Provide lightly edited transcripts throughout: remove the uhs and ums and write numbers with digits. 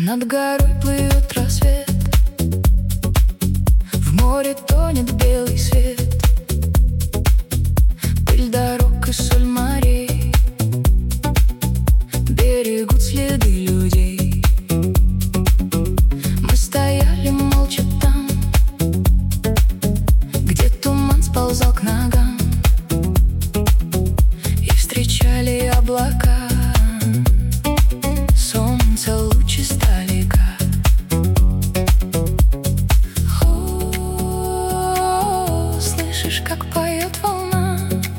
Над горой плывет рассвет, в море тонет белый свет, пыль дорог и соль морей берегут следы людей. Мы стояли молча там, где туман сползал к ногам, и встречали облака. Солнце лучи издалека. О, слышишь, как поет волна?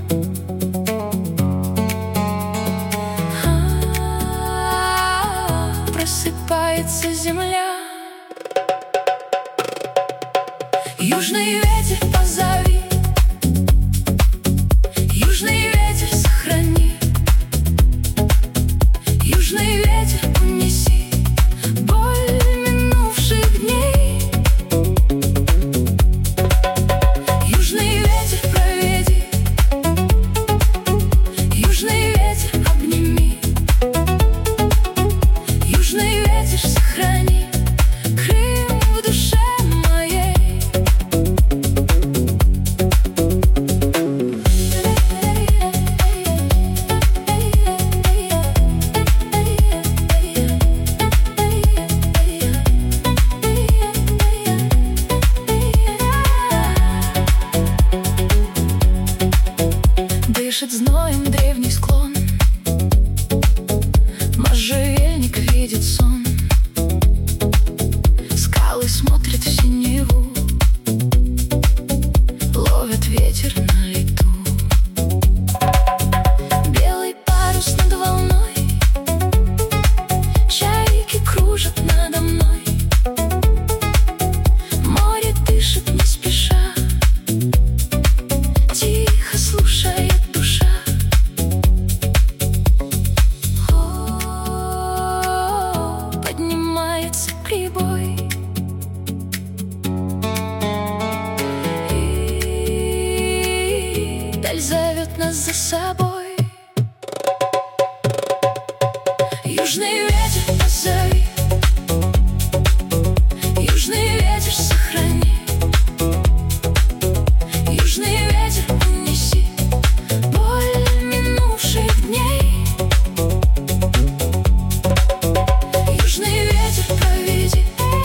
Просыпается земля. Южный ветер, позови, южный ветер, сохрани, южный ветер, унеси боль минувших дней. Южный ветер, проведи, южный ветер, обними, южный ветер, сохрани Крым в душе моей. Дышит зноем древний склон, можжевельник видит сон, скалы смотрят в синеву, ловят ветер на лету. Белый парус над волной, чайки кружат надо мной, море дышит не спеша, тихо слушает душа. О, поднимается прибой, и даль зовет нас за собой. Южный ветер, позови, южный ветер, сохрани, южный ветер, унеси боль минувших дней. Южный ветер, проведи,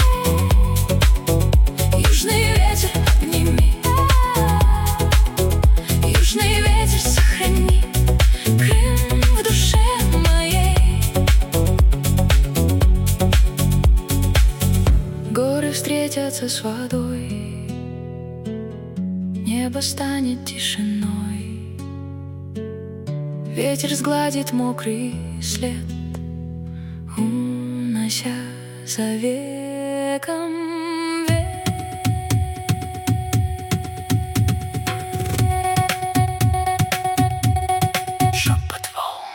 южный ветер, обними, южный ветер, сохрани Крым в душе моей. Горы встретятся с водой, небо станет тишиной, ветер сгладит мокрый след, унося за веком шепот волн.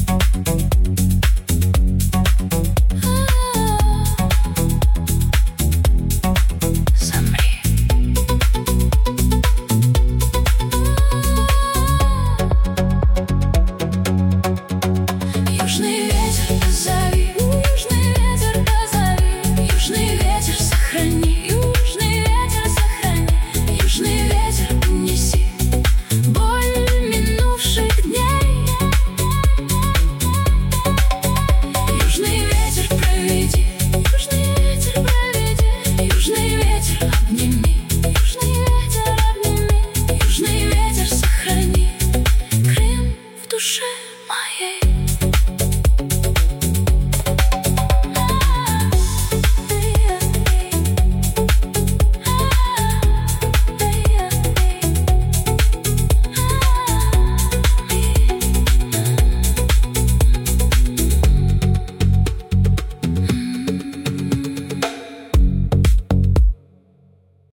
Замри. Южный ветер, позови, южный ветер, позови, южный ветер, сохрани, южный ветер, сохрани, южный ветер, унеси боль минувших дней. Южный ветер, проведи, южный ветер, проведи, южный ветер, обними, южный ветер, обними, южный ветер, сохрани Крым в душе моей.